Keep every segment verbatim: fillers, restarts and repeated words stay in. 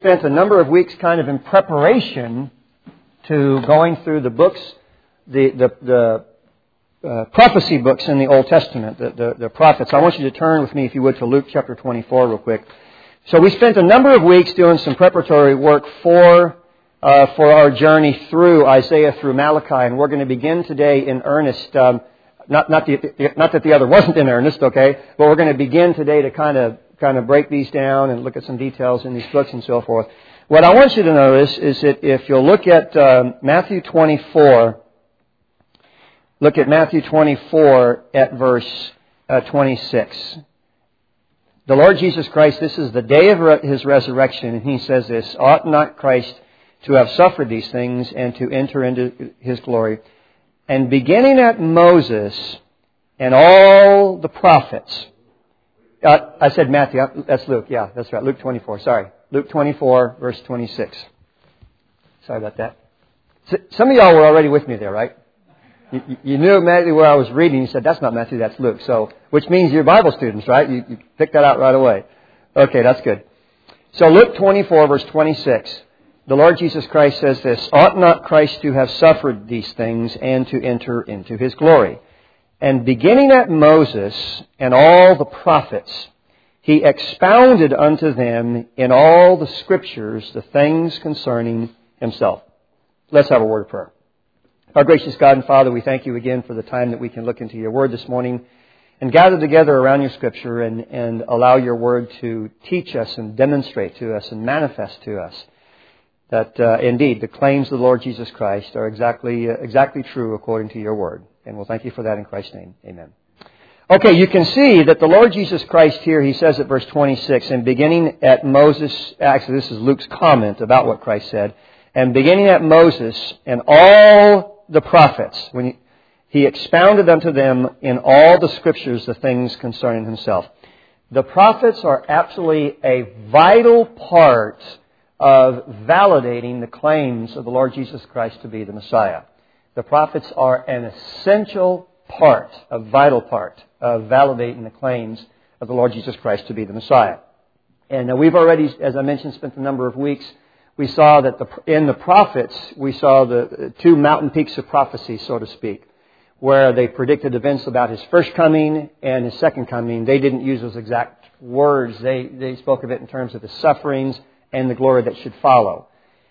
Spent a number of weeks kind of in preparation to going through the books, the the, the uh, prophecy books in the Old Testament, the, the, the prophets. I want you to turn with me, if you would, to Luke chapter twenty-four real quick. So we spent a number of weeks doing some preparatory work for uh, for our journey through Isaiah through Malachi, and we're going to begin today in earnest. Um, not not the, not that the other wasn't in earnest, okay, but we're going to begin today to kind of kind of break these down and look at some details in these books and so forth. What I want you to notice is that if you'll look at um, Matthew twenty-four, look at Matthew twenty-four at verse uh, twenty-six. The Lord Jesus Christ, this is the day of re- His resurrection, and He says this, ought not Christ to have suffered these things and to enter into His glory? And beginning at Moses and all the prophets, uh, I said Matthew, that's Luke, yeah, that's right, Luke twenty-four, sorry. Luke twenty-four, verse twenty-six. Sorry about that. Some of y'all were already with me there, right? You, you knew immediately where I was reading. You said, that's not Matthew, that's Luke. So, which means you're Bible students, right? You, you picked that out right away. Okay, that's good. So Luke twenty-four, verse twenty-six. The Lord Jesus Christ says this, ought not Christ to have suffered these things and to enter into His glory? And beginning at Moses and all the prophets, He expounded unto them in all the Scriptures the things concerning Himself. Let's have a word of prayer. Our gracious God and Father, we thank You again for the time that we can look into Your Word this morning and gather together around Your Scripture and, and allow Your Word to teach us and demonstrate to us and manifest to us that uh, indeed the claims of the Lord Jesus Christ are exactly uh, exactly true according to Your Word. And we'll thank You for that in Christ's name. Amen. Okay, you can see that the Lord Jesus Christ here, He says at verse twenty-six, and beginning at Moses, actually this is Luke's comment about what Christ said, and beginning at Moses and all the prophets, when He, he expounded unto them in all the Scriptures the things concerning Himself. The prophets are absolutely a vital part of validating the claims of the Lord Jesus Christ to be the Messiah. The prophets are an essential part, a vital part, of validating the claims of the Lord Jesus Christ to be the Messiah. And uh, we've already, as I mentioned, spent a number of weeks. We saw that the, in the prophets, we saw the two mountain peaks of prophecy, so to speak, where they predicted events about His first coming and His second coming. They didn't use those exact words. They, they spoke of it in terms of His sufferings and the glory that should follow.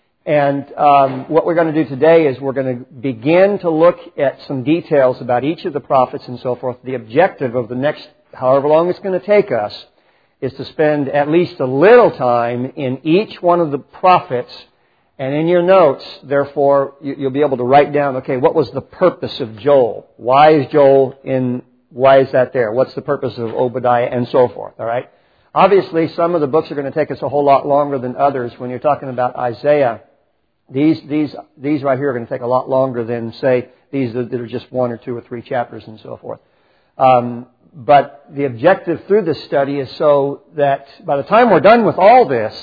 And um, what we're going to do today is we're going to begin to look at some details about each of the prophets and so forth. The objective of the next, however long it's going to take us, is to spend at least a little time in each one of the prophets. And in your notes, therefore, you'll be able to write down, okay, what was the purpose of Joel? Why is Joel in, why is that there? What's the purpose of Obadiah? And so forth, all right? Obviously, some of the books are going to take us a whole lot longer than others. When you're talking about Isaiah, These these these right here are going to take a lot longer than, say, these that are just one or two or three chapters and so forth. Um, but the objective through this study is so that by the time we're done with all this,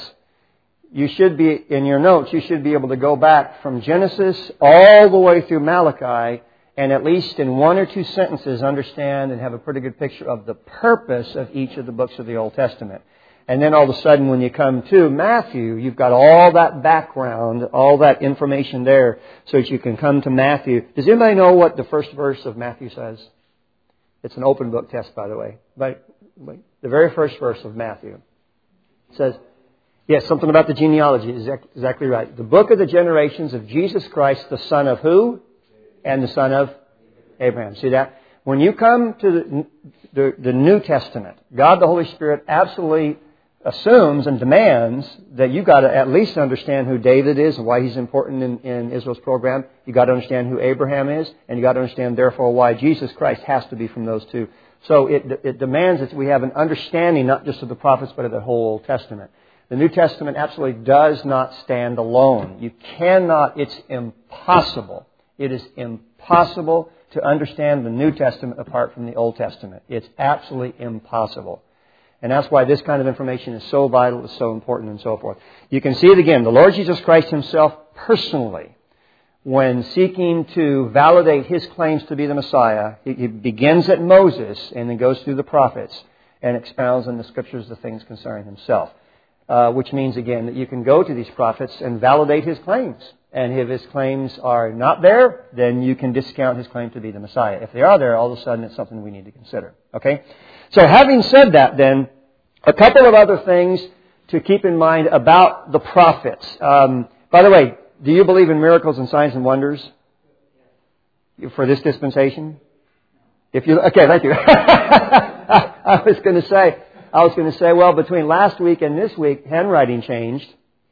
you should be, in your notes, you should be able to go back from Genesis all the way through Malachi and at least in one or two sentences understand and have a pretty good picture of the purpose of each of the books of the Old Testament. And then all of a sudden when you come to Matthew, you've got all that background, all that information there so that you can come to Matthew. Does anybody know what the first verse of Matthew says? It's an open book test, by the way. But the very first verse of Matthew says, yes, something about the genealogy. Exactly right. The book of the generations of Jesus Christ, the son of who? And the son of Abraham. See that? When you come to the, the, the New Testament, God the Holy Spirit absolutely assumes and demands that you got to at least understand who David is and why he's important in, in Israel's program. You got to understand who Abraham is, and you got to understand, therefore, why Jesus Christ has to be from those two. So it, it demands that we have an understanding not just of the prophets, but of the whole Old Testament. The New Testament absolutely does not stand alone. You cannot, it's impossible. It is impossible to understand the New Testament apart from the Old Testament. It's absolutely impossible. And that's why this kind of information is so vital, is so important, and so forth. You can see it again. The Lord Jesus Christ Himself personally, when seeking to validate His claims to be the Messiah, He begins at Moses and then goes through the prophets and expounds in the Scriptures the things concerning Himself. uh, which means, again, that you can go to these prophets and validate his claims. And if his claims are not there, then you can discount his claim to be the Messiah. If they are there, all of a sudden it's something we need to consider. Okay? So having said that, then, a couple of other things to keep in mind about the prophets. Um, by the way, do you believe in miracles and signs and wonders for this dispensation? If you okay, thank you. I was going to say, I was going to say, well, between last week and this week, handwriting changed.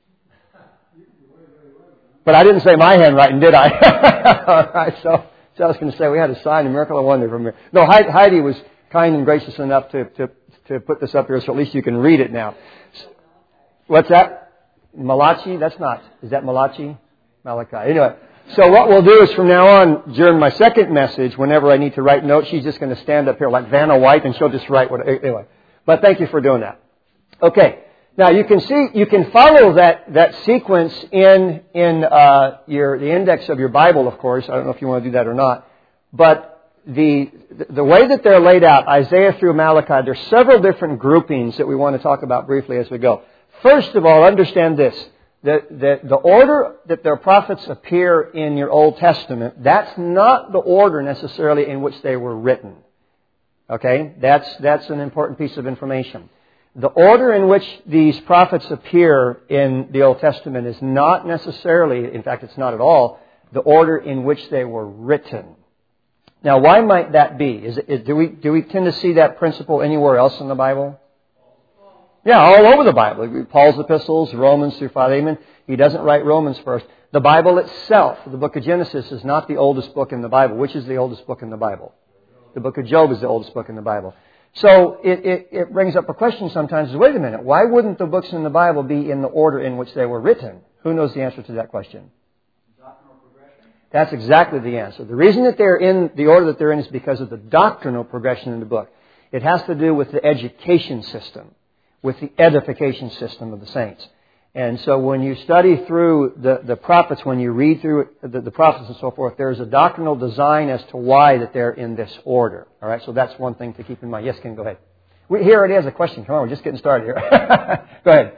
But I didn't say my handwriting, did I? All right, so, so I was going to say we had a sign, a miracle, a wonder from here. No, Heidi was kind and gracious enough to, to, to put this up here, so at least you can read it now. What's that? Malachi? That's not. Is that Malachi? Malachi. Anyway, so what we'll do is from now on, during my second message, whenever I need to write notes, she's just going to stand up here like Vanna White, and she'll just write what. Anyway, but thank you for doing that. Okay. Now you can see, you can follow that, that sequence in, in, uh, your, the index of your Bible, of course. I don't know if you want to do that or not. But the, the way that they're laid out, Isaiah through Malachi, there's several different groupings that we want to talk about briefly as we go. First of all, understand this. The, the, the order that their prophets appear in your Old Testament, that's not the order necessarily in which they were written. Okay? That's, that's an important piece of information. The order in which these prophets appear in the Old Testament is not necessarily, in fact, it's not at all, the order in which they were written. Now, why might that be? Is it, is, do we do we tend to see that principle anywhere else in the Bible? Yeah, all over the Bible. Paul's epistles, Romans through Philemon. He doesn't write Romans first. The Bible itself, the book of Genesis, is not the oldest book in the Bible. Which is the oldest book in the Bible? The book of Job is the oldest book in the Bible. So it, it, it brings up a question sometimes, wait a minute, why wouldn't the books in the Bible be in the order in which they were written? Who knows the answer to that question? Doctrinal progression. That's exactly the answer. The reason that they're in the order that they're in is because of the doctrinal progression in the book. It has to do with the education system, with the edification system of the saints. And so when you study through the, the prophets, when you read through the, the prophets and so forth, there's a doctrinal design as to why that they're in this order. All right, so that's one thing to keep in mind. Yes, Ken, go ahead. We, here it is, a question. Come on, we're just getting started here. Go ahead.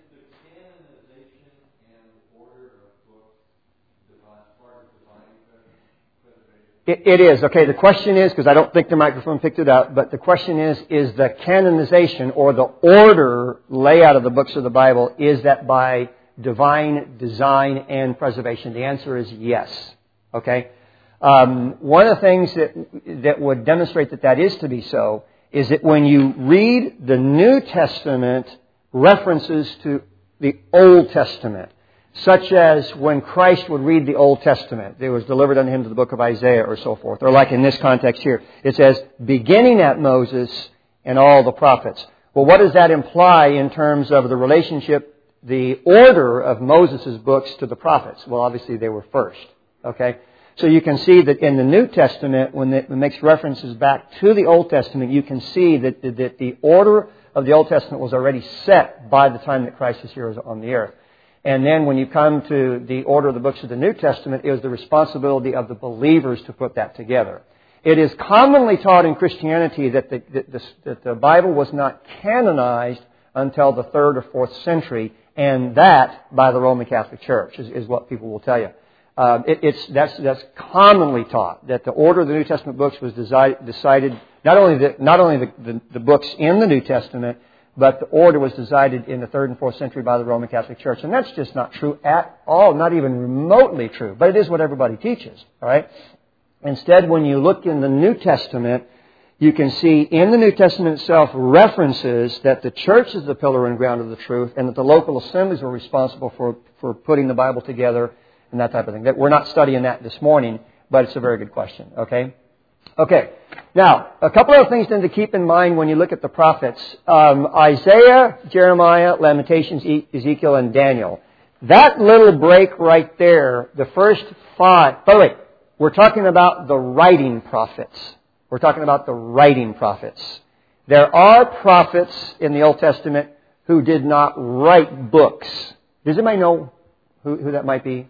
It, it is. Okay, the question is, because I don't think the microphone picked it up, but the question is, is the canonization or the order layout of the books of the Bible, is that by divine design and preservation? The answer is yes. Okay? Um, one of the things that, that would demonstrate that that is to be so is that when you read the New Testament references to the Old Testament, such as when Christ would read the Old Testament, it was delivered unto him to the book of Isaiah or so forth. Or like in this context here, it says, beginning at Moses and all the prophets. Well, what does that imply in terms of the relationship, the order of Moses' books to the prophets? Well, obviously they were first. Okay? So you can see that in the New Testament, when it makes references back to the Old Testament, you can see that, that the order of the Old Testament was already set by the time that Christ was here on the earth. And then when you come to the order of the books of the New Testament, it was the responsibility of the believers to put that together. It is commonly taught in Christianity that the, that the, that the Bible was not canonized until the third or fourth century, and that by the Roman Catholic Church is, is what people will tell you. Um, it, it's that's that's commonly taught, that the order of the New Testament books was decided, decided not only the, not only the, the, the books in the New Testament, but the order was decided in the third and fourth century by the Roman Catholic Church. And that's just not true at all, not even remotely true. But it is what everybody teaches. All right. Instead, when you look in the New Testament, you can see in the New Testament itself references that the church is the pillar and ground of the truth, and that the local assemblies were responsible for, for putting the Bible together and that type of thing. That we're not studying that this morning, but it's a very good question. Okay. Okay. Now, a couple of things then to keep in mind when you look at the prophets. Um, Isaiah, Jeremiah, Lamentations, Ezekiel, and Daniel. That little break right there, the first five... By the way, we're talking about the writing prophets. We're talking about the writing prophets. There are prophets in the Old Testament who did not write books. Does anybody know who, who that might be?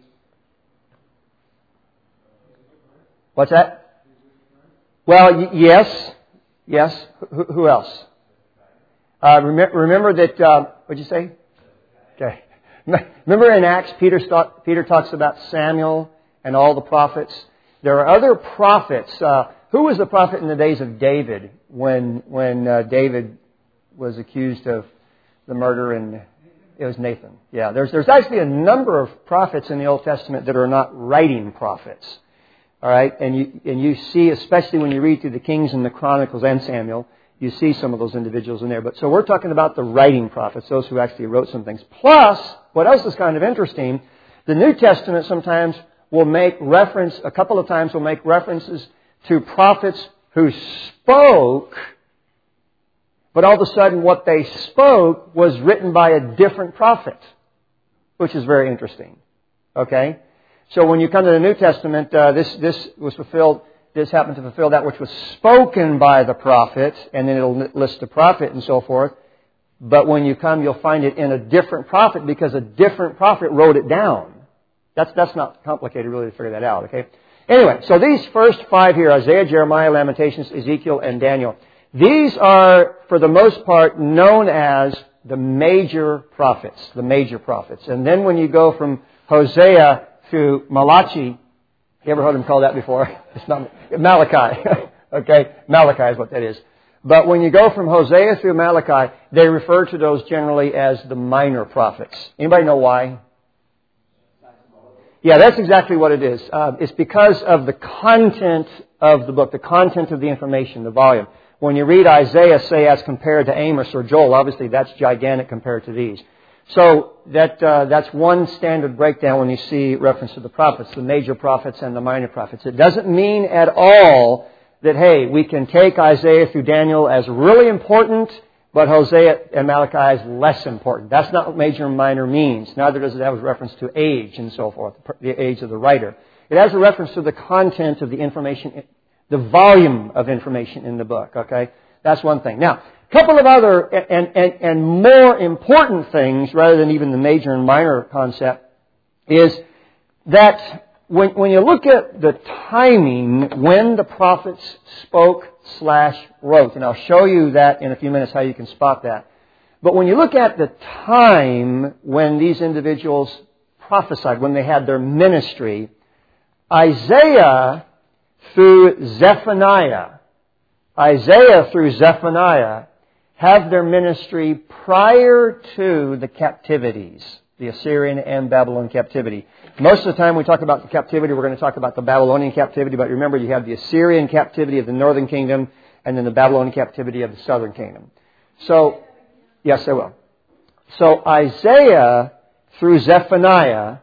What's that? Well, y- yes, yes. Who, who else? Uh, rem- remember that, uh, what'd you say? Okay. Remember in Acts, Peter, Peter talks about Samuel and all the prophets. There are other prophets. Uh, who was the prophet in the days of David when when uh, David was accused of the murder? And it was Nathan. Yeah, there's there's actually a number of prophets in the Old Testament that are not writing prophets. All right, and you and you see, especially when you read through the Kings and the Chronicles and Samuel, you see some of those individuals in there. But so we're talking about the writing prophets, those who actually wrote some things. Plus, what else is kind of interesting? The New Testament sometimes will make reference, a couple of times will make references to prophets who spoke, but all of a sudden what they spoke was written by a different prophet, which is very interesting. Okay? So when you come to the New Testament, uh, this this was fulfilled, this happened to fulfill that which was spoken by the prophet, and then it'll list the prophet and so forth. But when you come, you'll find it in a different prophet because a different prophet wrote it down. That's that's not complicated really to figure that out, okay? Anyway, so these first five here, Isaiah, Jeremiah, Lamentations, Ezekiel, and Daniel, these are, for the most part, known as the major prophets, the major prophets. And then when you go from Hosea to Malachi, you ever heard him called that before? It's not Malachi, okay? Malachi is what that is. But when you go from Hosea through Malachi, they refer to those generally as the minor prophets. Anybody know why? Yeah, that's exactly what it is. Uh, it's because of the content of the book, the content of the information, the volume. When you read Isaiah, say, as compared to Amos or Joel, obviously that's gigantic compared to these. So that uh, that's one standard breakdown when you see reference to the prophets, the major prophets and the minor prophets. It doesn't mean at all that, hey, we can take Isaiah through Daniel as really important, but Hosea and Malachi is less important. That's not what major and minor means. Neither does it have a reference to age and so forth, the age of the writer. It has a reference to the content of the information, the volume of information in the book, okay? That's one thing. Now, a couple of other and, and, and more important things, rather than even the major and minor concept, is that when, when you look at the timing when the prophets spoke slash wrote, and I'll show you that in a few minutes how you can spot that. But when you look at the time when these individuals prophesied, when they had their ministry, Isaiah through Zephaniah, Isaiah through Zephaniah have their ministry prior to the captivities, the Assyrian and Babylon captivity. Most of the time we talk about the captivity, we're going to talk about the Babylonian captivity, but remember you have the Assyrian captivity of the northern kingdom and then the Babylonian captivity of the southern kingdom. So, yes, I will. So Isaiah through Zephaniah,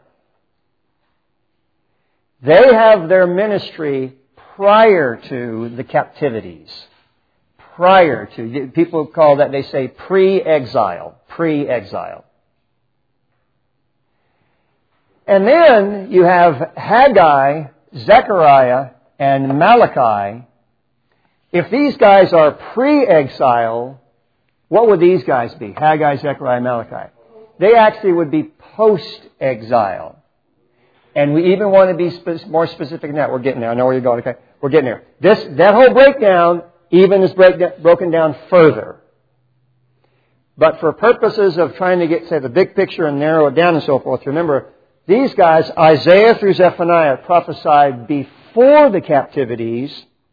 they have their ministry prior to the captivities. Prior to. People call that, they say, pre-exile. Pre-exile. And then you have Haggai, Zechariah, and Malachi. If these guys are pre-exile, what would these guys be? Haggai, Zechariah, Malachi. They actually would be post-exile. And we even want to be spe- more specific than that. We're getting there. I know where you're going. Okay, we're getting there. This that whole breakdown even is break, broken down further. But for purposes of trying to get, say, the big picture and narrow it down and so forth, remember, these guys, Isaiah through Zephaniah, prophesied before the captivities.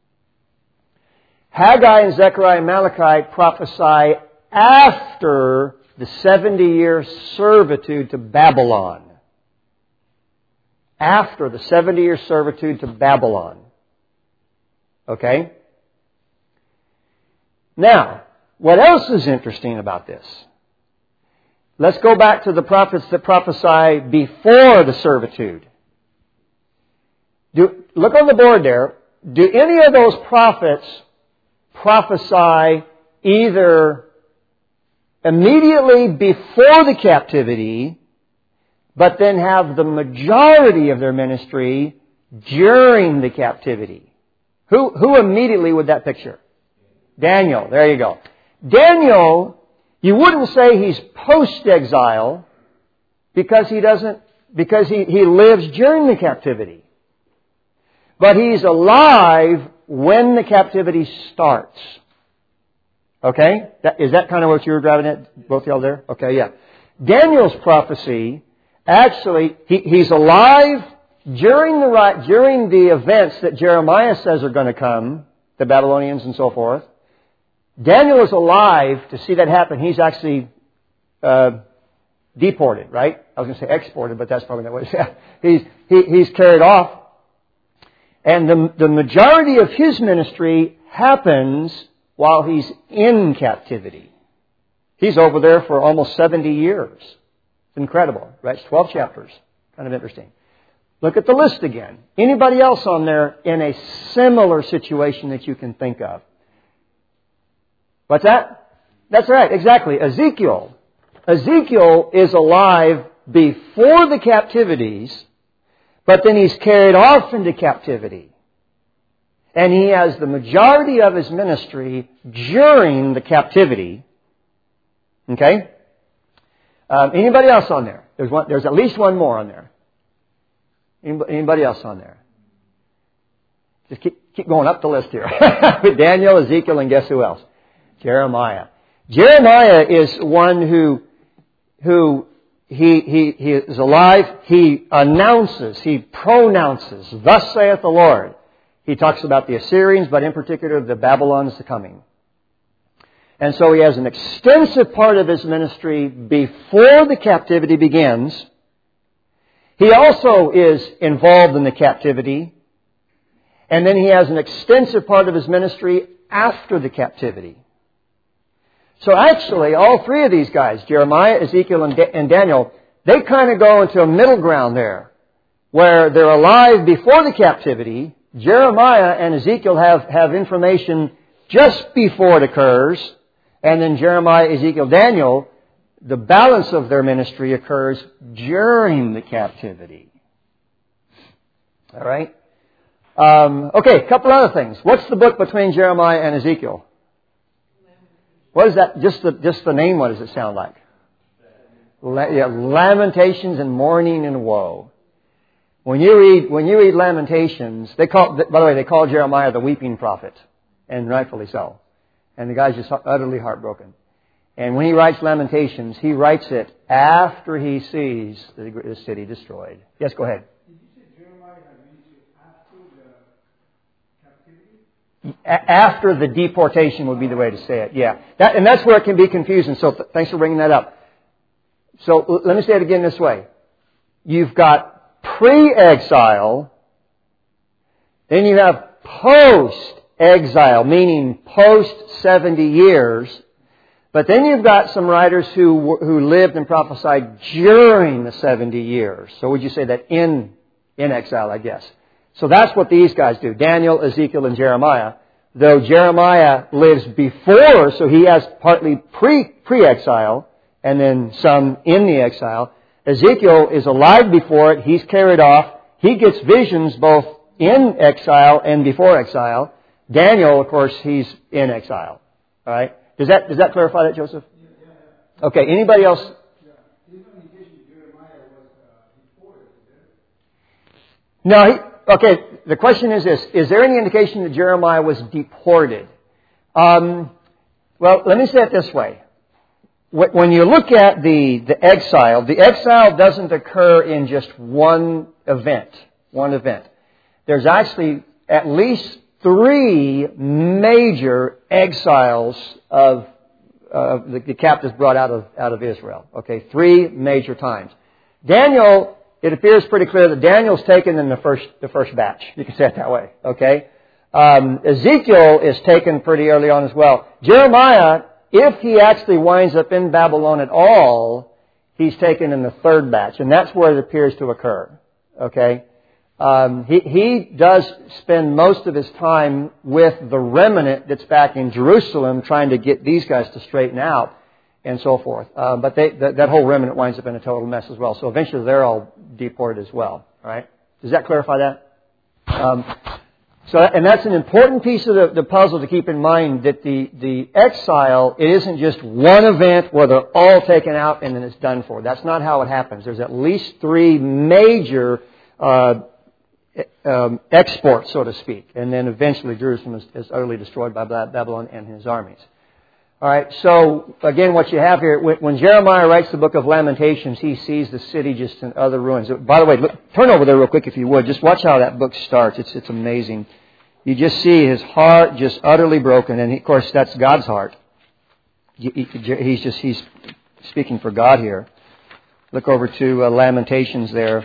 Haggai and Zechariah and Malachi prophesy after the seventy-year servitude to Babylon. After the seventy-year servitude to Babylon. Okay? Now, what else is interesting about this? Let's go back to the prophets that prophesy before the servitude. Do, look on the board there. Do any of those prophets prophesy either immediately before the captivity, but then have the majority of their ministry during the captivity? Who, who immediately would that picture? Daniel. There you go. Daniel, you wouldn't say he's post-exile because he doesn't, because he, he lives during the captivity. But he's alive when the captivity starts. Okay? That, is that kind of what you were driving at, both y'all there? Okay, yeah. Daniel's prophecy, actually, he, he's alive during the, during the events that Jeremiah says are going to come, the Babylonians and so forth. Daniel is alive to see that happen. He's actually uh, deported, right? I was going to say exported, but that's probably not what it is. he's, he, he's carried off. And the, the majority of his ministry happens while he's in captivity. He's over there for almost seventy years. It's incredible, right? It's twelve chapters. Kind of interesting. Look at the list again. Anybody else on there in a similar situation that you can think of? What's that? That's right, exactly. Ezekiel. Ezekiel is alive before the captivities, but then he's carried off into captivity. And he has the majority of his ministry during the captivity. Okay? Um, anybody else on there? There's one, there's at least one more on there. Anybody else on there? Just keep, keep going up the list here. Daniel, Ezekiel, and guess who else? Jeremiah. Jeremiah is one who, who he, he, he is alive. He announces, he pronounces, thus saith the Lord. He talks about the Assyrians, but in particular the Babylons coming. And so he has an extensive part of his ministry before the captivity begins. He also is involved in the captivity. And then he has an extensive part of his ministry after the captivity. So actually, all three of these guys, Jeremiah, Ezekiel, and, Da- and Daniel, they kind of go into a middle ground there, where they're alive before the captivity. Jeremiah and Ezekiel have, have information just before it occurs. And then Jeremiah, Ezekiel, Daniel, the balance of their ministry occurs during the captivity. All right? Um, okay, a couple other things. What's the book between Jeremiah and Ezekiel? What is that? Just the, just the name, what does it sound like? La- yeah, Lamentations and Mourning and Woe. When you read, when you read Lamentations, they call, by the way, they call Jeremiah the weeping prophet. And rightfully so. And the guy's just utterly heartbroken. And when he writes Lamentations, he writes it after he sees the, the city destroyed. Yes, go ahead. Did you say Jeremiah had ministry after the captivity? A- after the deportation would be the way to say it. Yeah. That, and that's where it can be confusing. So th- thanks for bringing that up. So l- let me say it again this way. You've got pre-exile, then you have post-exile, meaning post seventy years. But then you've got some writers who who lived and prophesied during the seventy years. So would you say that in in exile, I guess. So that's what these guys do. Daniel, Ezekiel, and Jeremiah. Though Jeremiah lives before, so he has partly pre, pre-exile, and then some in the exile. Ezekiel is alive before it. He's carried off. He gets visions both in exile and before exile. Daniel, of course, he's in exile. All right? Does that does that clarify that, Joseph? Yeah, yeah, yeah. Okay. Anybody else? Yeah. There's no indication Jeremiah was uh, deported, is there? No. He, okay. The question is this: is there any indication that Jeremiah was deported? Um, well, let me say it this way: when you look at the the exile, the exile doesn't occur in just one event. One event. There's actually at least three major exiles of uh, the, the captives brought out of out of Israel. Okay, three major times. Daniel, it appears pretty clear that Daniel's taken in the first the first batch. You can say it that way. Okay, um, Ezekiel is taken pretty early on as well. Jeremiah, if he actually winds up in Babylon at all, he's taken in the third batch, and that's where it appears to occur. Okay. Um, he, he does spend most of his time with the remnant that's back in Jerusalem trying to get these guys to straighten out and so forth. Uh, but they, that, that whole remnant winds up in a total mess as well. So eventually they're all deported as well. All right? Does that clarify that? Um, so, and that's an important piece of the, the puzzle to keep in mind, that the, the exile, it isn't just one event where they're all taken out and then it's done for. That's not how it happens. There's at least three major uh Um, export, so to speak. And then eventually Jerusalem is, is utterly destroyed by Babylon and his armies. All right, so again, what you have here, when, when Jeremiah writes the book of Lamentations, he sees the city just in utter ruins. By the way, look, turn over there real quick if you would. Just watch how that book starts. It's it's amazing. You just see his heart just utterly broken, and he, of course, that's God's heart. He, he, he's just he's speaking for God here. Look over to uh, Lamentations there.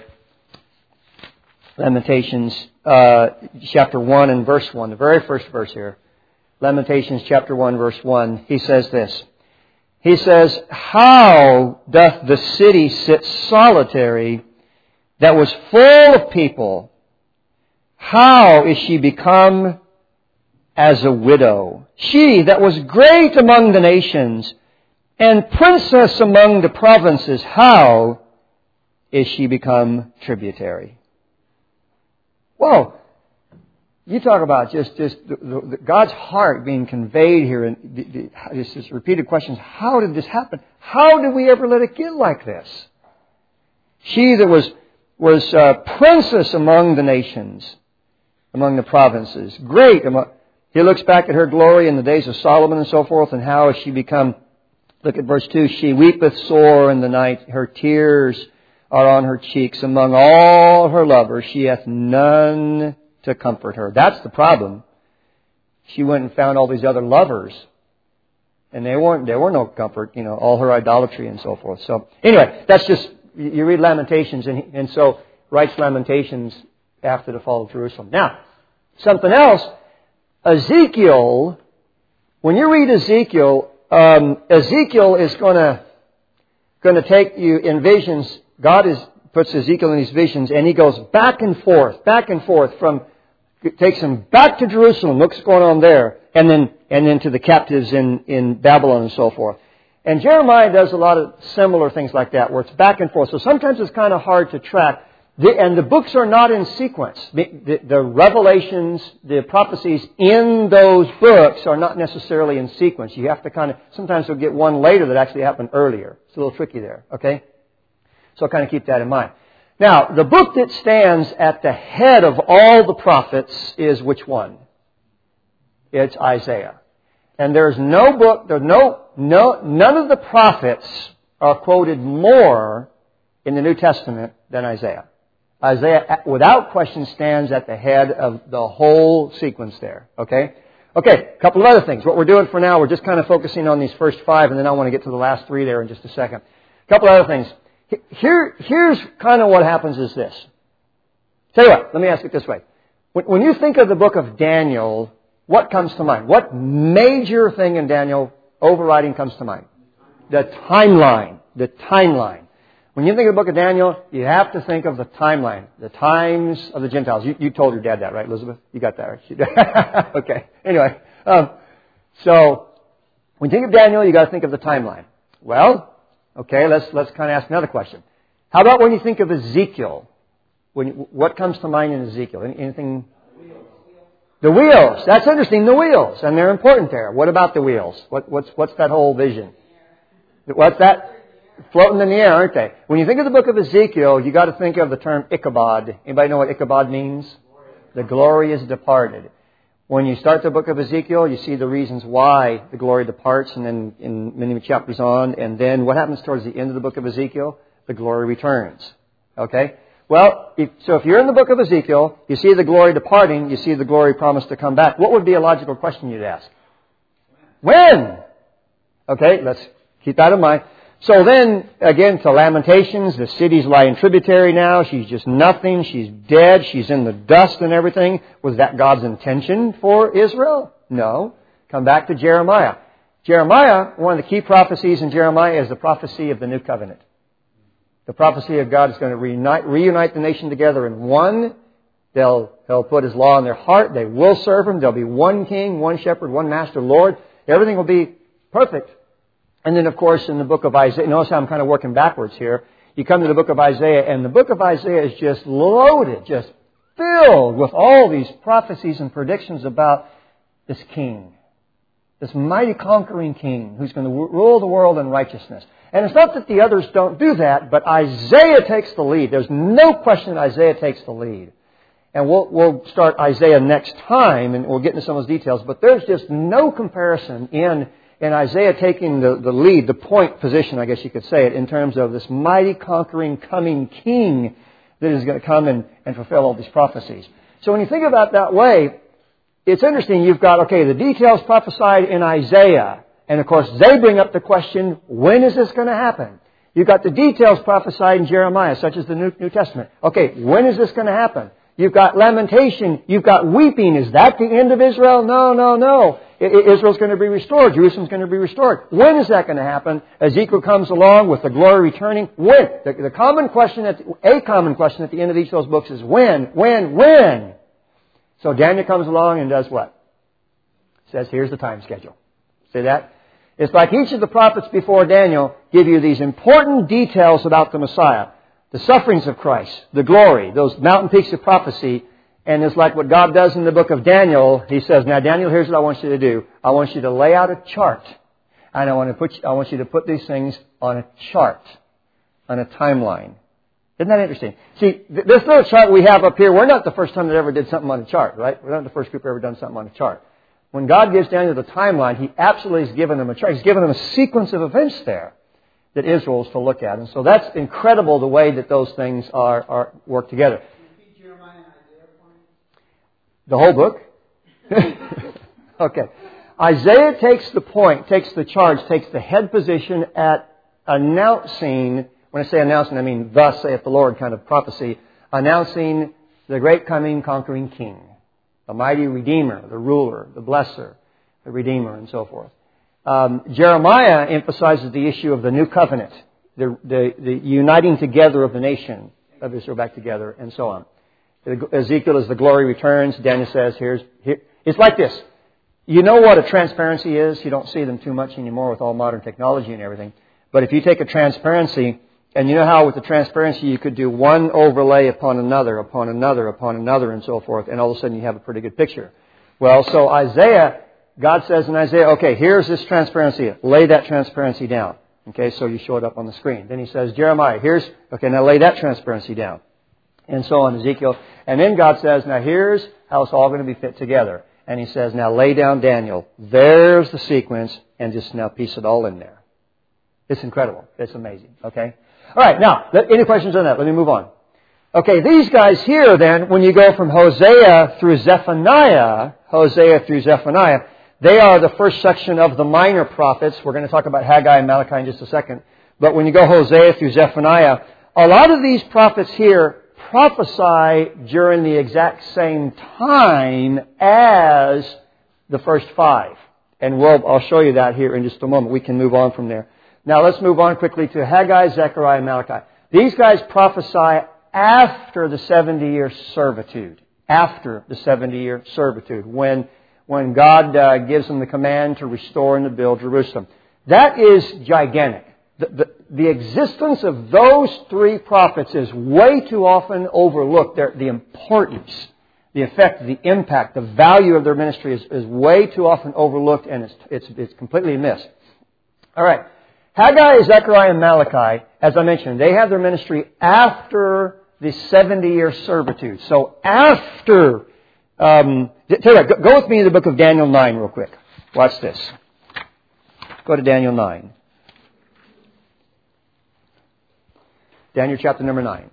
Lamentations uh, chapter one and verse one, the very first verse here. Lamentations chapter one, verse one, he says this. He says, "How doth the city sit solitary that was full of people? How is she become as a widow? She that was great among the nations and princess among the provinces, how is she become tributary?" Whoa! You talk about just, just the, the, God's heart being conveyed here, and the, the, this, this repeated questions. How did this happen? How did we ever let it get like this? She that was was uh, princess among the nations, among the provinces, great among. He looks back at her glory in the days of Solomon and so forth, and how has she become? Look at verse two. She weepeth sore in the night; her tears are on her cheeks. Among all her lovers, she hath none to comfort her. That's the problem. She went and found all these other lovers, and they weren't. There were no comfort. You know, all her idolatry and so forth. So anyway, that's just you read Lamentations, and and so writes Lamentations after the fall of Jerusalem. Now, something else. Ezekiel. When you read Ezekiel, um, Ezekiel is going to going to take you in visions. God is puts Ezekiel in these visions, and he goes back and forth, back and forth from. Takes him back to Jerusalem, looks what's going on there, and then and then to the captives in, in Babylon and so forth. And Jeremiah does a lot of similar things like that, where it's back and forth. So sometimes it's kind of hard to track. The, and the books are not in sequence. The, the, the revelations, the prophecies in those books are not necessarily in sequence. You have to kind of, sometimes you'll get one later that actually happened earlier. It's a little tricky there, okay? So kind of keep that in mind. Now, the book that stands at the head of all the prophets is which one? It's Isaiah. And there's no book, there's no, no, none of the prophets are quoted more in the New Testament than Isaiah. Isaiah, without question, stands at the head of the whole sequence there. Okay? Okay, a couple of other things. What we're doing for now, we're just kind of focusing on these first five, and then I want to get to the last three there in just a second. A couple of other things. Here, here's kind of what happens is this. Tell you what, let me ask it this way. When, when you think of the book of Daniel, what comes to mind? What major thing in Daniel overriding comes to mind? The timeline. The timeline. When you think of the book of Daniel, you have to think of the timeline. The times of the Gentiles. You, you told your dad that, right, Elizabeth? You got that, right? Okay. Anyway, um, so when you think of Daniel, you got to think of the timeline. Well, okay, let's let's kind of ask another question. How about when you think of Ezekiel? When what comes to mind in Ezekiel? Anything? The wheels. That's interesting. The wheels, and they're important there. What about the wheels? What what's what's that whole vision? What's that? Floating in the air, aren't they? When you think of the book of Ezekiel, you got to think of the term Ichabod. Anybody know what Ichabod means? The glory is departed. When you start the book of Ezekiel, you see the reasons why the glory departs, and then in many chapters on, and then what happens towards the end of the book of Ezekiel? The glory returns. Okay? Well, if, so if you're in the book of Ezekiel, you see the glory departing, you see the glory promised to come back. What would be a logical question you'd ask? When? Okay, let's keep that in mind. So then, again, to Lamentations, the city's lying tributary now. She's just nothing. She's dead. She's in the dust and everything. Was that God's intention for Israel? No. Come back to Jeremiah. Jeremiah, one of the key prophecies in Jeremiah is the prophecy of the new covenant. The prophecy of God is going to reunite, reunite the nation together in one. They'll, he'll put His law in their heart. They will serve Him. There'll be one king, one shepherd, one master, Lord. Everything will be perfect. And then, of course, in the book of Isaiah, notice how I'm kind of working backwards here. You come to the book of Isaiah, and the book of Isaiah is just loaded, just filled with all these prophecies and predictions about this king, this mighty conquering king who's going to rule the world in righteousness. And it's not that the others don't do that, but Isaiah takes the lead. There's no question that Isaiah takes the lead. And we'll, we'll start Isaiah next time, and we'll get into some of those details. But there's just no comparison in and Isaiah taking the, the lead, the point position, I guess you could say it, in terms of this mighty, conquering, coming king that is going to come and, and fulfill all these prophecies. So when you think about it that way, it's interesting. You've got, okay, the details prophesied in Isaiah. And of course, they bring up the question, when is this going to happen? You've got the details prophesied in Jeremiah, such as the New, New Testament. Okay, when is this going to happen? You've got lamentation. You've got weeping. Is that the end of Israel? No, no, no. I, Israel's going to be restored. Jerusalem's going to be restored. When is that going to happen? Ezekiel comes along with the glory returning. When? The, the common question, at the, a common question at the end of each of those books is when, when, when? So Daniel comes along and does what? Says, here's the time schedule. See that? It's like each of the prophets before Daniel give you these important details about the Messiah. The sufferings of Christ, the glory, those mountain peaks of prophecy. And it's like what God does in the book of Daniel. He says, now Daniel, here's what I want you to do. I want you to lay out a chart. And I want to put you, I want you to put these things on a chart, on a timeline. Isn't that interesting? See, this little chart we have up here, we're not the first time that ever did something on a chart, right? We're not the first group ever done something on a chart. When God gives Daniel the timeline, He absolutely has given them a chart. He's given them a sequence of events there that Israel is to look at. And so that's incredible the way that those things are, are work together. The whole book? Okay. Isaiah takes the point, takes the charge, takes the head position at announcing, when I say announcing, I mean thus saith the Lord kind of prophecy, announcing the great coming conquering king, the mighty Redeemer, the ruler, the blesser, the Redeemer, and so forth. Um, Jeremiah emphasizes the issue of the new covenant, the, the, the uniting together of the nation of Israel back together, and so on. Ezekiel, as the glory returns, Daniel says, here's, here, it's like this. You know what a transparency is? You don't see them too much anymore with all modern technology and everything. But if you take a transparency, and you know how with the transparency you could do one overlay upon another, upon another, upon another, and so forth, and all of a sudden you have a pretty good picture. Well, so Isaiah, God says in Isaiah, okay, here's this transparency. Lay that transparency down. Okay, so you show it up on the screen. Then he says, Jeremiah, here's, okay, now lay that transparency down. And so on, Ezekiel. And then God says, now here's how it's all going to be fit together. And He says, now lay down Daniel. There's the sequence, and just now piece it all in there. It's incredible. It's amazing. Okay? All right, now, any questions on that? Let me move on. Okay, these guys here then, when you go from Hosea through Zephaniah, Hosea through Zephaniah, they are the first section of the minor prophets. We're going to talk about Haggai and Malachi in just a second. But when you go Hosea through Zephaniah, a lot of these prophets here prophesy during the exact same time as the first five. And we'll, I'll show you that here in just a moment. We can move on from there. Now let's move on quickly to Haggai, Zechariah, and Malachi. These guys prophesy after the seventy-year servitude. After the seventy-year servitude. When, when God uh, gives them the command to restore and to build Jerusalem. That is gigantic. The, the, the existence of those three prophets is way too often overlooked. They're, the importance, the effect, the impact, the value of their ministry is, is way too often overlooked, and it's, it's, it's completely missed. All right. Haggai, Zechariah, and Malachi, as I mentioned, they have their ministry after the seventy-year servitude. So after, um, tell you what, go, go with me to the book of Daniel nine real quick. Watch this. Go to Daniel nine. Daniel chapter number nine.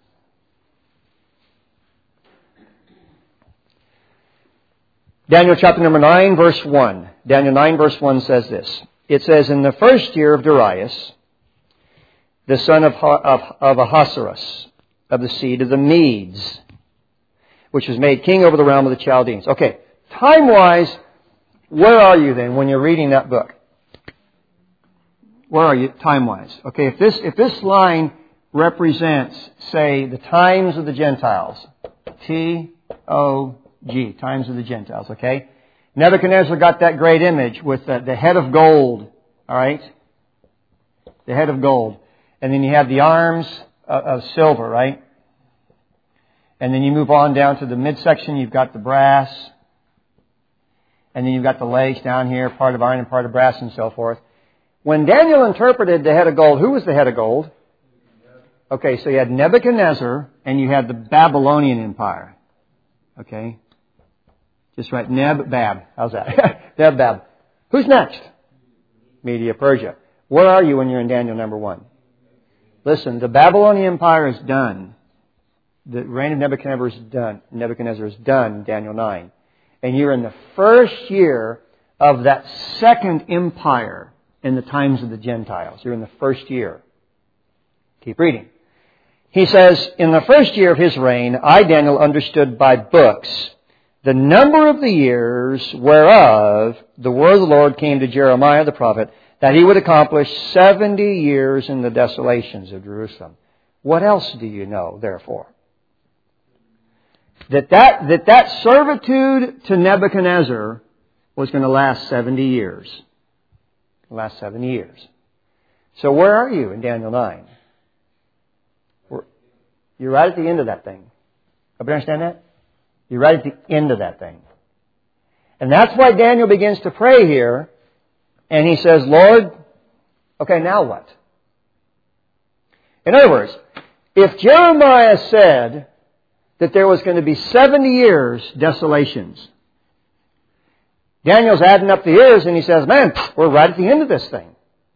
Daniel chapter number nine, verse one. Daniel nine, verse one says this. It says, in the first year of Darius, the son of, of, of Ahasuerus, of the seed of the Medes, which was made king over the realm of the Chaldeans. Okay, time-wise, where are you then when you're reading that book? Where are you time-wise? Okay, if this if this line represents, say, the times of the Gentiles. T O G, times of the Gentiles, okay? Nebuchadnezzar got that great image with the, the head of gold, all right? The head of gold. And then you have the arms of, of silver, right? And then you move on down to the midsection, you've got the brass. And then you've got the legs down here, part of iron and part of brass and so forth. When Daniel interpreted the head of gold, who was the head of gold? Okay, so you had Nebuchadnezzar and you had the Babylonian Empire. Okay? Just right, Neb-Bab. How's that? Neb-Bab. Who's next? Media, Persia. Where are you when you're in Daniel number one? Listen, the Babylonian Empire is done. The reign of Nebuchadnezzar is done. Nebuchadnezzar is done, Daniel nine. And you're in the first year of that second empire in the times of the Gentiles. You're in the first year. Keep reading. He says, in the first year of his reign, I, Daniel, understood by books the number of the years whereof the word of the Lord came to Jeremiah the prophet, that he would accomplish seventy years in the desolations of Jerusalem. What else do you know, therefore? That that, that, that servitude to Nebuchadnezzar was going to last seventy years. Last seventy years. So where are you in Daniel nine? You're right at the end of that thing. Everybody understand that? You're right at the end of that thing. And that's why Daniel begins to pray here. And he says, Lord, okay, now what? In other words, if Jeremiah said that there was going to be seventy years desolations, Daniel's adding up the years and he says, man, we're right at the end of this thing.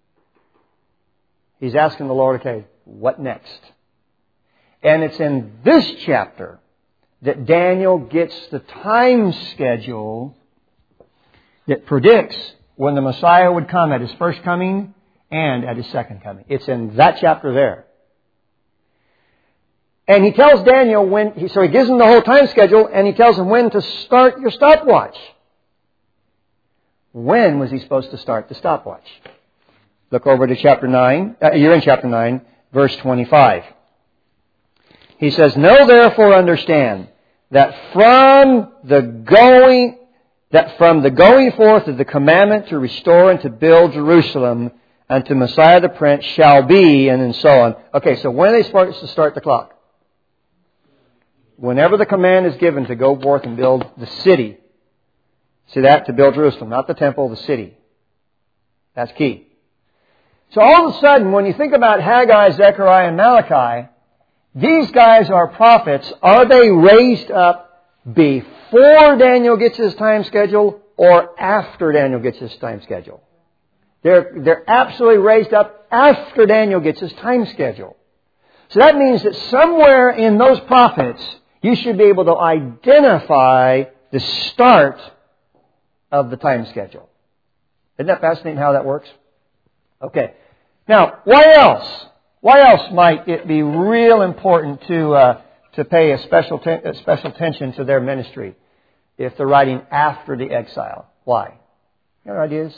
He's asking the Lord, okay, what next? And it's in this chapter that Daniel gets the time schedule that predicts when the Messiah would come at His first coming and at His second coming. It's in that chapter there. And he tells Daniel when, so he gives him the whole time schedule and he tells him when to start your stopwatch. When was he supposed to start the stopwatch? Look over to chapter nine, uh, you're in chapter nine, verse twenty-five. He says, know therefore understand that from the going that from the going forth of the commandment to restore and to build Jerusalem unto Messiah the Prince shall be, and then so on. Okay, so when are they supposed to start the clock? Whenever the command is given to go forth and build the city. See that? To build Jerusalem, not the temple, the city. That's key. So all of a sudden, when you think about Haggai, Zechariah, and Malachi, these guys are prophets. Are they raised up before Daniel gets his time schedule or after Daniel gets his time schedule? They're, they're absolutely raised up after Daniel gets his time schedule. So that means that somewhere in those prophets, you should be able to identify the start of the time schedule. Isn't that fascinating how that works? Okay. Now, why else? Why else might it be real important to uh, to pay a special ten- a special attention to their ministry if they're writing after the exile? Why? You have ideas?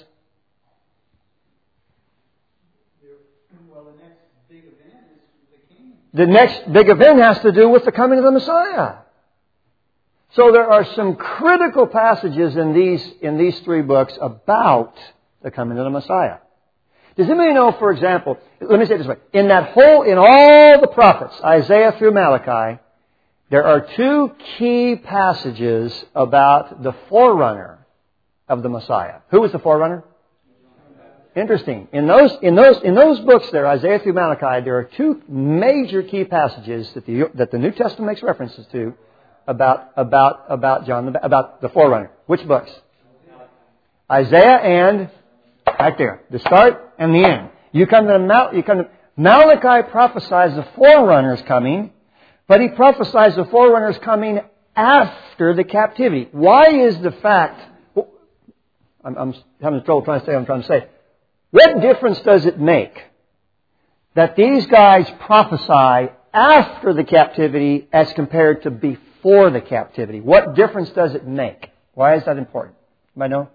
Well, the next big event is the King. The next big event has to do with the coming of the Messiah. So there are some critical passages in these in these three books about the coming of the Messiah. Does anybody know, for example, let me say it this way, in that whole, in all the prophets, Isaiah through Malachi, there are two key passages about the forerunner of the Messiah. Who was the forerunner? Interesting. In those, in those, in those books there, Isaiah through Malachi, there are two major key passages that the, that the New Testament makes references to about, about, about John, the, about the forerunner. Which books? Isaiah and, right there, the start and the end. You come to Mal- you come to Malachi prophesies the forerunner's coming, but he prophesies the forerunner's coming after the captivity. Why is the fact? Well, I'm, I'm having trouble trying to say what I'm trying to say. What difference does it make that these guys prophesy after the captivity as compared to before the captivity? What difference does it make? Why is that important? Anybody know?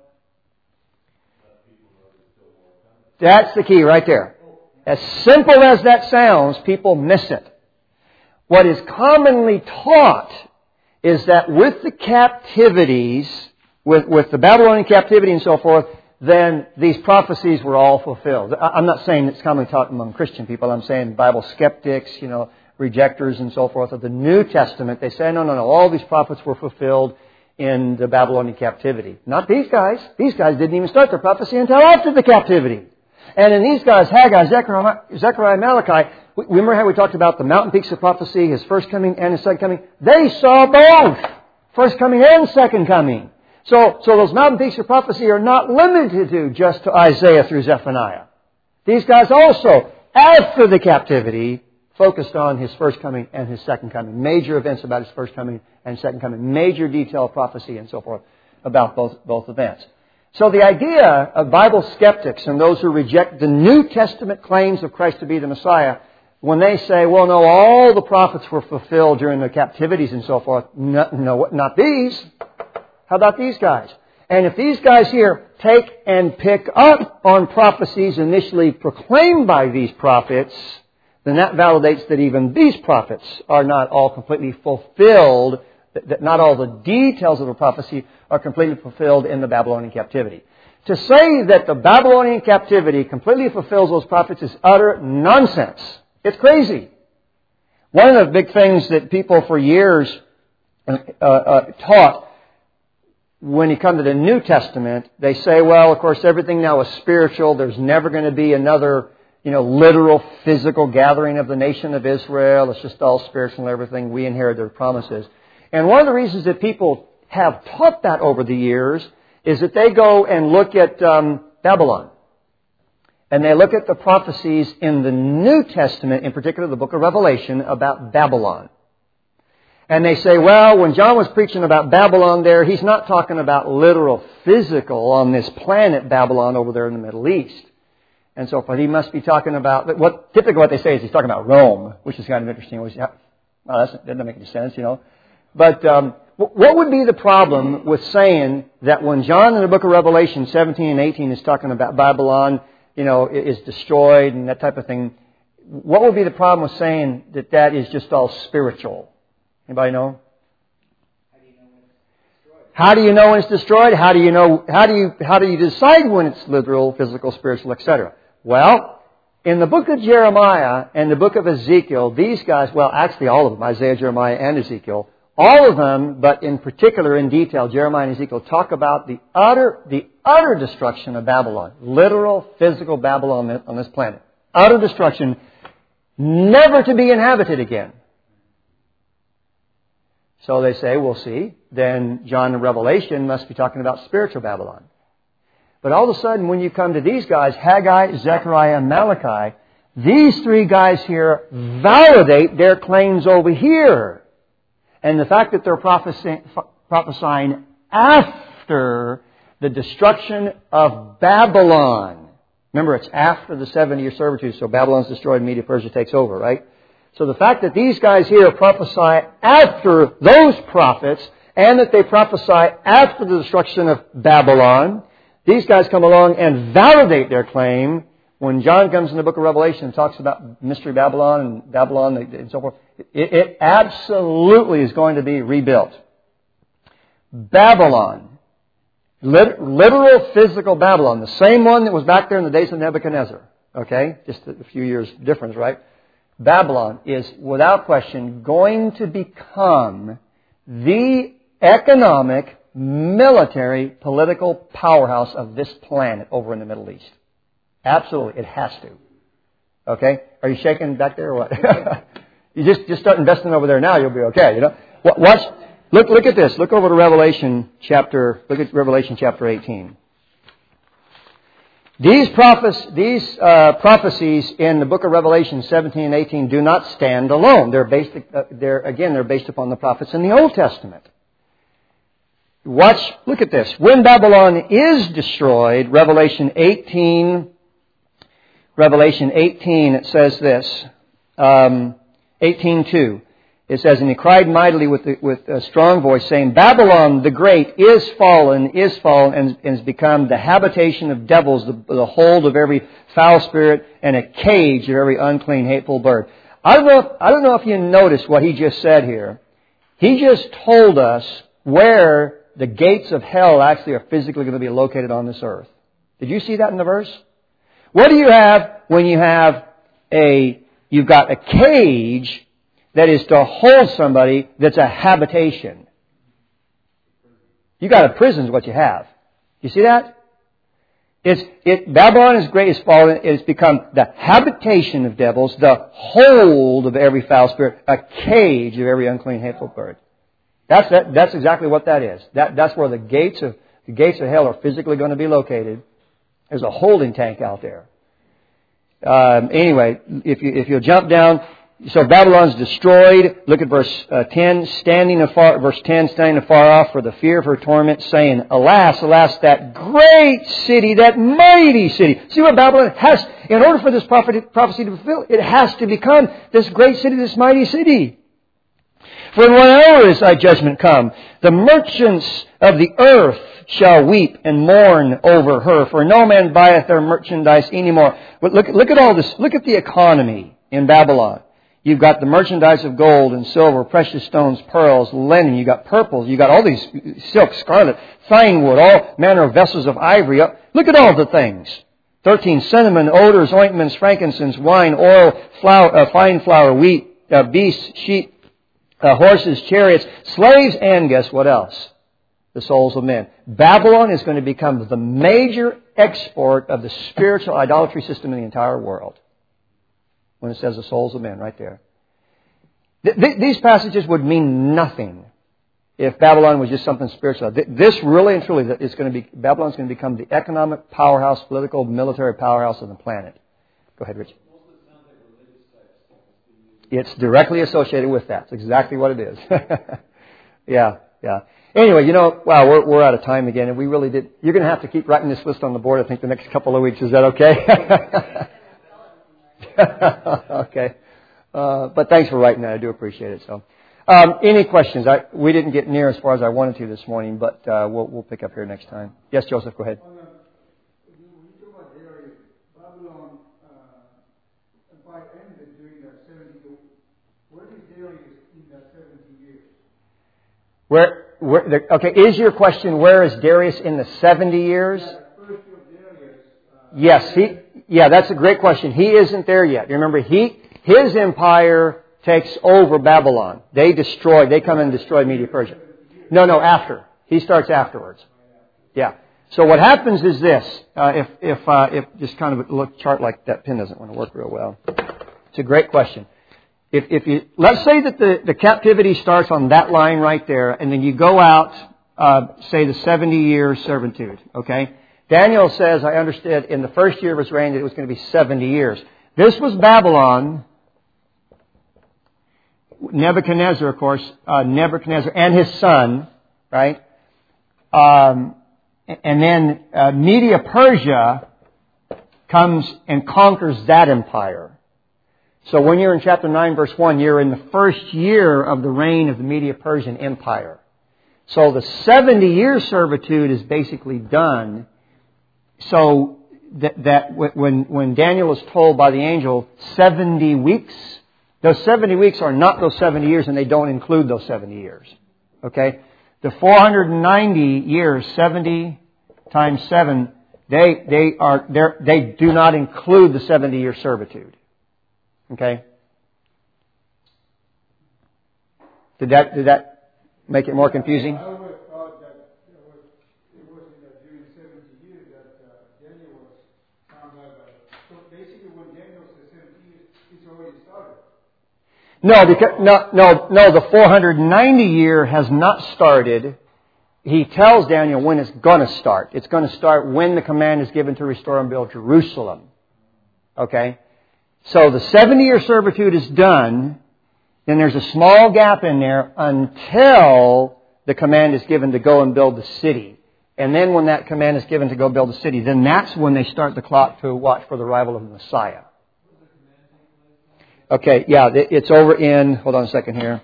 That's the key right there. As simple as that sounds, people miss it. What is commonly taught is that with the captivities, with, with the Babylonian captivity and so forth, then these prophecies were all fulfilled. I'm not saying it's commonly taught among Christian people. I'm saying Bible skeptics, you know, rejectors and so forth of the New Testament. They say, no, no, no, all these prophets were fulfilled in the Babylonian captivity. Not these guys. These guys didn't even start their prophecy until after the captivity. And in these guys, Haggai, Zechariah, Zechariah, Malachi, remember how we talked about the mountain peaks of prophecy, His first coming and His second coming? They saw both. First coming and second coming. So, so those mountain peaks of prophecy are not limited to just to Isaiah through Zephaniah. These guys also, after the captivity, focused on His first coming and His second coming. Major events about His first coming and second coming. Major detailed prophecy and so forth about both, both events. So the idea of Bible skeptics and those who reject the New Testament claims of Christ to be the Messiah, when they say, well, no, all the prophets were fulfilled during the captivities and so forth. No, no, not these. How about these guys? And if these guys here take and pick up on prophecies initially proclaimed by these prophets, then that validates that even these prophets are not all completely fulfilled, that not all the details of the prophecy are completely fulfilled in the Babylonian captivity. To say that the Babylonian captivity completely fulfills those prophets is utter nonsense. It's crazy. One of the big things that people for years uh, uh, taught when you come to the New Testament, they say, well, of course, everything now is spiritual. There's never going to be another, you know, literal, physical gathering of the nation of Israel. It's just all spiritual and everything. We inherit their promises. And one of the reasons that people have taught that over the years is that they go and look at um, Babylon. And they look at the prophecies in the New Testament, in particular the book of Revelation, about Babylon. And they say, well, when John was preaching about Babylon there, he's not talking about literal physical on this planet Babylon over there in the Middle East. And so forth. He must be talking about, what typically what they say is he's talking about Rome, which is kind of interesting. Well, that doesn't make any sense, you know. But um, what would be the problem with saying that when John in the book of Revelation seventeen and eighteen is talking about Babylon, you know, is destroyed and that type of thing, what would be the problem with saying that that is just all spiritual? Anybody know? How do you know when it's destroyed? How do you know? How do you how do you decide when it's literal, physical, spiritual, et cetera? Well, in the book of Jeremiah and the book of Ezekiel, these guys, well, actually all of them, Isaiah, Jeremiah, and Ezekiel, all of them, but in particular in detail, Jeremiah and Ezekiel talk about the utter the utter destruction of Babylon, literal, physical Babylon on this planet, utter destruction, never to be inhabited again. So they say, we'll see, then John in Revelation must be talking about spiritual Babylon. But all of a sudden, when you come to these guys, Haggai, Zechariah, and Malachi, these three guys here validate their claims over here. And the fact that they're prophesying, prophesying after the destruction of Babylon. Remember, it's after the seventy-year servitude, so Babylon's destroyed, Media Persia takes over, right? So the fact that these guys here prophesy after those prophets and that they prophesy after the destruction of Babylon, these guys come along and validate their claim. When John comes in the book of Revelation and talks about Mystery Babylon and Babylon and so forth, it, it absolutely is going to be rebuilt. Babylon, lit, literal physical Babylon, the same one that was back there in the days of Nebuchadnezzar. Okay? Just a few years difference, right? Babylon is, without question, going to become the economic, military, political powerhouse of this planet over in the Middle East. Absolutely. It has to. Okay? Are you shaking back there or what? You just, just start investing over there now, you'll be okay, you know? Watch, look, look at this. Look over to Revelation chapter, look at Revelation chapter eighteen. These, prophes- these uh, prophecies in the book of Revelation seventeen and eighteen do not stand alone. They're based, uh, they're, again, they're based upon the prophets in the Old Testament. Watch, look at this. When Babylon is destroyed, Revelation eighteen, Revelation eighteen, it says this, um, eighteen two. It says, and he cried mightily with, the, with a strong voice, saying, Babylon the great is fallen, is fallen, and, and has become the habitation of devils, the, the hold of every foul spirit, and a cage of every unclean, hateful bird. I don't know if, I don't know if you noticed what he just said here. He just told us where the gates of hell actually are physically going to be located on this earth. Did you see that in the verse? What do you have when you have a, you've got a cage that is to hold somebody that's a habitation? You got a prison is what you have. You see that? It's, it, Babylon is great, is fallen, it has become the habitation of devils, the hold of every foul spirit, a cage of every unclean, hateful bird. That's that, that's exactly what that is. That that's where the gates of the gates of hell are physically going to be located. There's a holding tank out there. Um, anyway, if you if you jump down, so Babylon's destroyed. Look at verse uh, ten. Standing afar, verse ten. Standing afar off for the fear of her torment, saying, "Alas, alas, that great city, that mighty city." See what Babylon has. In order for this prophet, prophecy to fulfill, it has to become this great city, this mighty city. For in one hour is thy judgment come. The merchants of the earth shall weep and mourn over her. For no man buyeth their merchandise anymore. But look, look at all this. Look at the economy in Babylon. You've got the merchandise of gold and silver, precious stones, pearls, linen. You've got purples. You've got all these silk, scarlet, fine wood, all manner of vessels of ivory. Look at all the things. Thirteen, cinnamon, odors, ointments, frankincense, wine, oil, flour, uh, fine flour, wheat, uh, beasts, sheep, Uh, horses, chariots, slaves, and guess what else? The souls of men. Babylon is going to become the major export of the spiritual idolatry system in the entire world. When it says the souls of men, right there. Th- th- these passages would mean nothing if Babylon was just something spiritual. Th- this really and truly is going to be, Babylon is going to become the economic powerhouse, political, military powerhouse of the planet. Go ahead, Richard. It's directly associated with that. It's exactly what it is. yeah, yeah. Anyway, you know, wow, we're we're out of time again, and we really did. You're going to have to keep writing this list on the board, I think, the next couple of weeks. Is that okay? okay. Uh, but thanks for writing that. I do appreciate it. So, um, any questions? I, we didn't get near as far as I wanted to this morning, but uh, we'll we'll pick up here next time. Yes, Joseph, go ahead. Where, where the, okay, is your question, where is Darius in the seventy years? Yes, he, yeah, that's a great question. He isn't there yet. You remember, he, his empire takes over Babylon. They destroy, they come and destroy Media-Persia. No, no, after. He starts afterwards. Yeah. So what happens is this, uh, if, if, uh, if just kind of a look chart like that pen doesn't want to work real well. It's a great question. If, if you, let's say that the, the captivity starts on that line right there, and then you go out, uh, say the seventy years servitude, okay? Daniel says, I understood in the first year of his reign that it was going to be seventy years. This was Babylon, Nebuchadnezzar, of course, uh, Nebuchadnezzar and his son, right? Um, and then uh, Media-Persia comes and conquers that empire. So when you're in chapter nine, verse one, you're in the first year of the reign of the Media-Persian Empire. So the seventy-year servitude is basically done. So that, that when, when Daniel is told by the angel, seventy weeks, those seventy weeks are not those seventy years, and they don't include those seventy years. Okay? The four hundred ninety years, seventy times seven, they, they are, they do not include the seventy-year servitude. Okay? Did that did that make it more confusing? I always thought that it was, it was that during seventy years that uh, Daniel was found out. So basically, when Daniel says seventy years, it's already started. No, because no, no, no. The four hundred ninety year has not started. He tells Daniel when it's going to start. It's going to start when the command is given to restore and build Jerusalem. Okay. So the seventy-year servitude is done, then there's a small gap in there until the command is given to go and build the city. And then when that command is given to go build the city, then that's when they start the clock to watch for the arrival of the Messiah. Okay, yeah, it's over in, hold on a second here.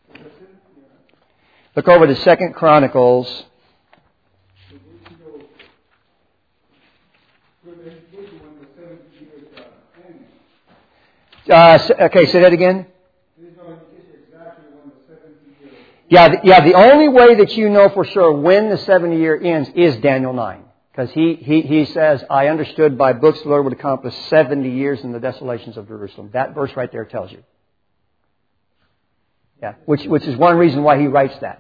Look over to Second Chronicles. Uh, okay, say that again. Yeah, the, yeah. The only way that you know for sure when the seventy year ends is Daniel nine, because he, he he says, "I understood by books the Lord would accomplish seventy years in the desolations of Jerusalem." That verse right there tells you. Yeah, which which is one reason why he writes that.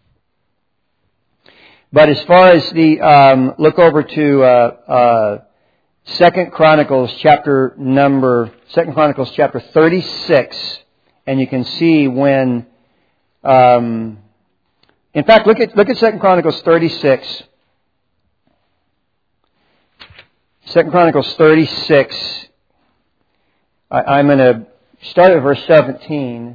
But as far as the um, look over to. Uh, uh, Second Chronicles chapter number Second Chronicles chapter thirty-six, and you can see when um, In fact, look at look at Second Chronicles thirty-six. Second Chronicles thirty-six. I, I'm going to start at verse seventeen.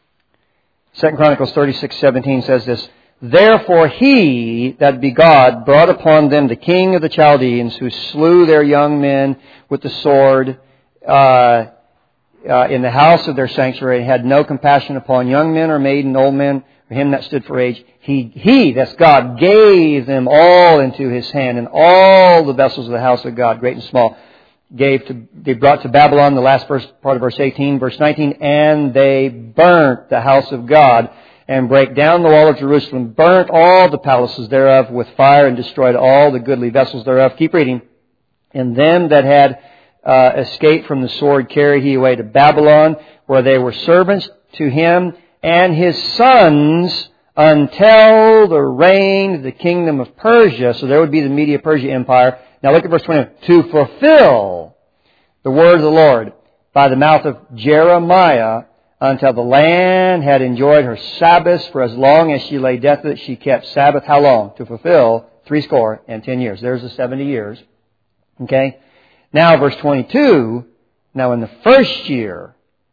Second Chronicles thirty-six seventeen says this: Therefore he, that be God, brought upon them the king of the Chaldeans, who slew their young men with the sword uh, uh, in the house of their sanctuary, and had no compassion upon young men or maiden, old men, or him that stood for age. He, he, that's God, gave them all into his hand, and all the vessels of the house of God, great and small, gave to, they brought to Babylon, the last verse, part of verse eighteen, verse nineteen, and they burnt the house of God, and brake down the wall of Jerusalem, burnt all the palaces thereof with fire, and destroyed all the goodly vessels thereof. Keep reading. And them that had uh, escaped from the sword carried he away to Babylon, where they were servants to him and his sons, until the reign of the kingdom of Persia. So there would be the Media-Persia Empire. Now look at verse twenty-one. To fulfill the word of the Lord by the mouth of Jeremiah, until the land had enjoyed her Sabbaths, for as long as she lay desolate, she kept Sabbath. How long? To fulfill three score and ten years. There's the seventy years. Okay? Now verse twenty-two. Now in the first year,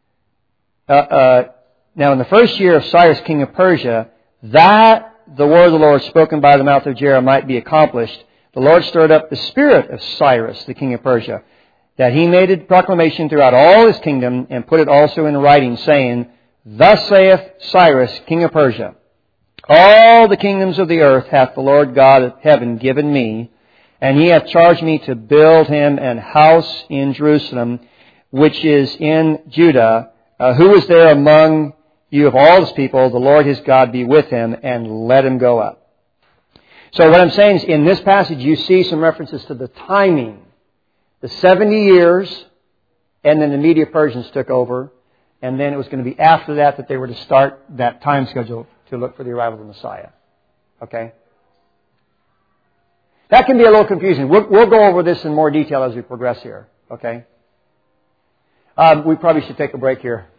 uh, uh, now in the first year of Cyrus, king of Persia, that the word of the Lord spoken by the mouth of Jeremiah might be accomplished, the Lord stirred up the spirit of Cyrus, the king of Persia, that he made a proclamation throughout all his kingdom, and put it also in writing, saying, Thus saith Cyrus, king of Persia, All the kingdoms of the earth hath the Lord God of heaven given me, and he hath charged me to build him an house in Jerusalem, which is in Judah. Uh, who is there among you of all his people? The Lord his God be with him, and let him go up. So what I'm saying is, in this passage you see some references to the timing. The seventy years, and then the Media-Persians took over, and then it was going to be after that that they were to start that time schedule to look for the arrival of the Messiah. Okay? That can be a little confusing. We'll, we'll go over this in more detail as we progress here. Okay? Um, we probably should take a break here.